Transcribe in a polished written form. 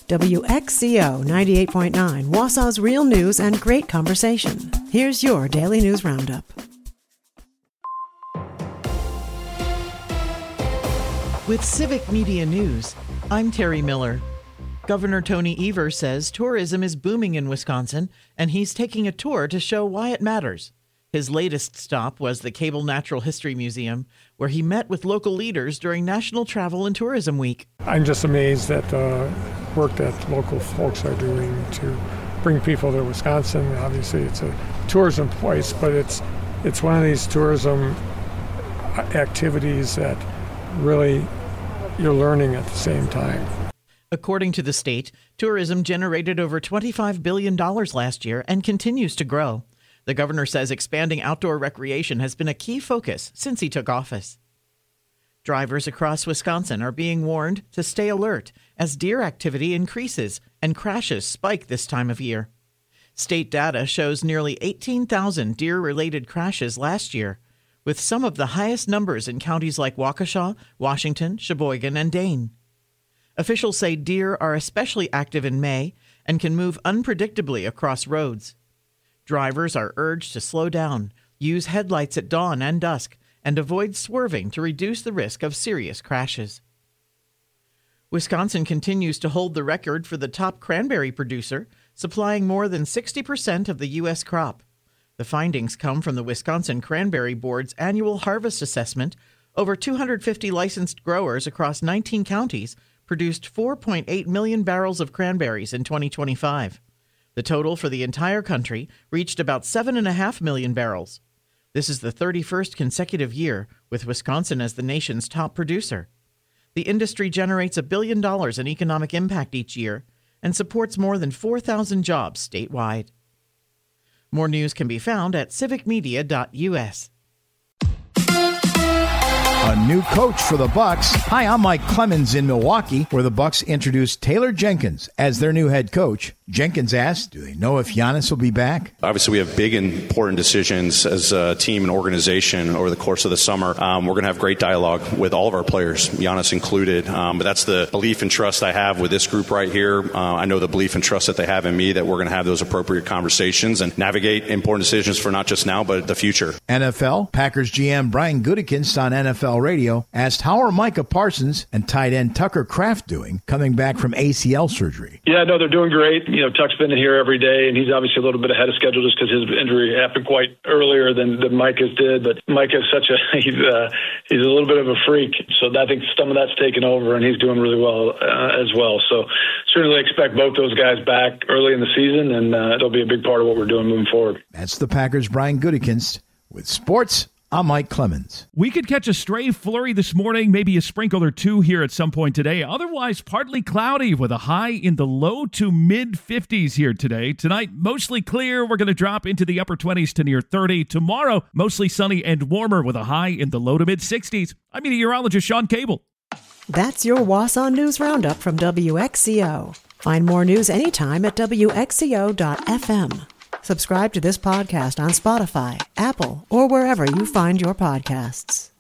WXCO 98.9, Wausau's real news and great conversation. Here's your Daily News Roundup. With Civic Media News, I'm Terry Miller. Governor Tony Evers says tourism is booming in Wisconsin, and he's taking a tour to show why it matters. His latest stop was the Cable Natural History Museum, where he met with local leaders during National Travel and Tourism Week. I'm just amazed at the work that local folks are doing to bring people to Wisconsin. Obviously, it's a tourism place, but it's one of these tourism activities that really you're learning at the same time. According to the state, tourism generated over $25 billion last year and continues to grow. The governor says expanding outdoor recreation has been a key focus since he took office. Drivers across Wisconsin are being warned to stay alert as deer activity increases and crashes spike this time of year. State data shows nearly 18,000 deer-related crashes last year, with some of the highest numbers in counties like Waukesha, Washington, Sheboygan, and Dane. Officials say deer are especially active in May and can move unpredictably across roads. Drivers are urged to slow down, use headlights at dawn and dusk, and avoid swerving to reduce the risk of serious crashes. Wisconsin continues to hold the record for the top cranberry producer, supplying more than 60% of the U.S. crop. The findings come from the Wisconsin Cranberry Board's annual harvest assessment. Over 250 licensed growers across 19 counties produced 4.8 million barrels of cranberries in 2025. The total for the entire country reached about 7.5 million barrels. This is the 31st consecutive year with Wisconsin as the nation's top producer. The industry generates $1 billion in economic impact each year and supports more than 4,000 jobs statewide. More news can be found at civicmedia.us. A new coach for the Bucks. Hi, I'm Mike Clemens in Milwaukee, where the Bucks introduced Taylor Jenkins as their new head coach. Jenkins asked, do they know if Giannis will be back? Obviously, we have big and important decisions as a team and organization over the course of the summer. We're going to have great dialogue with all of our players, Giannis included. But that's the belief and trust I have with this group right here. I know the belief and trust that they have in me, that we're going to have those appropriate conversations and navigate important decisions for not just now, but the future. NFL, Packers GM Brian Gutekunst on NFL Radio asked how are Micah Parsons and tight end Tucker Kraft doing coming back from ACL surgery? Yeah, no, they're doing great. You know, Tuck's been here every day, and he's obviously a little bit ahead of schedule just because his injury happened quite earlier than Micah's did. But Micah's he's a little bit of a freak, so I think some of that's taken over, and he's doing really well as well. So certainly expect both those guys back early in the season, and it'll be a big part of what we're doing moving forward. That's the Packers' Brian Gutekunst with sports. I'm Mike Clemens. We could catch a stray flurry this morning, maybe a sprinkle or two here at some point today. Otherwise, partly cloudy with a high in the low to mid-50s here today. Tonight, mostly clear. We're going to drop into the upper 20s to near 30. Tomorrow, mostly sunny and warmer with a high in the low to mid-60s. I'm meteorologist Sean Cable. That's your Wausau News Roundup from WXCO. Find more news anytime at WXCO.FM. Subscribe to this podcast on Spotify, Apple, or wherever you find your podcasts.